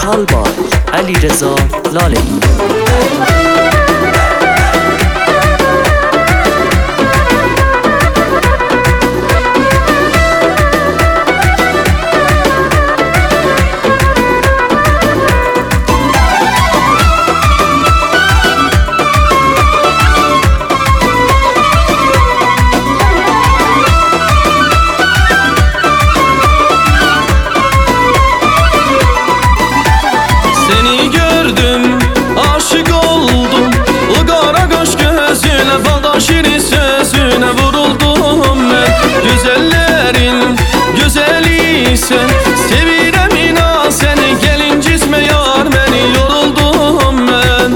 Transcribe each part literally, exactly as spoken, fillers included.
Metal by Ali Reza Lalemi. Seni gördüm, aşık oldum. O kara göz gözüne, faldan şirin sözüne vuruldum ben. Güzellerin güzeli sen, sevirem inan seni. Gelin cisme yar beni, yoruldum ben.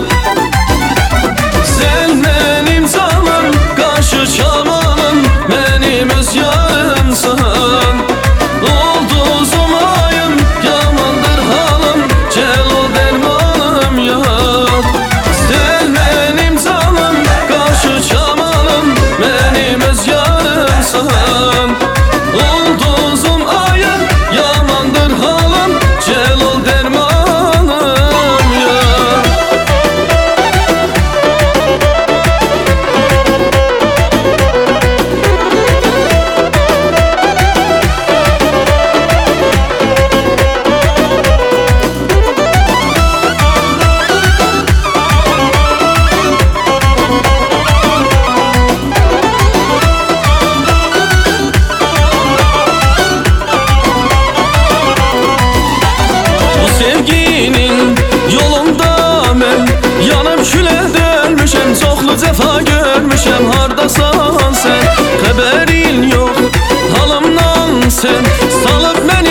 Sen benim canım, karşı çalmanım, benim öz yarımsın. Oldu zomayım, yamandır halım, celal dermanım yok. Sen benim canım, karşı çalmanım, benim öz yarımsın. Oldu zomayım, yamandır halım, celal dermanım yok. Sevginin yolunda ben yanım küle dönmüşem. Çoxlu cefa görmüşem, hardasan sen? Xəbərin yok halımdan sen, salıp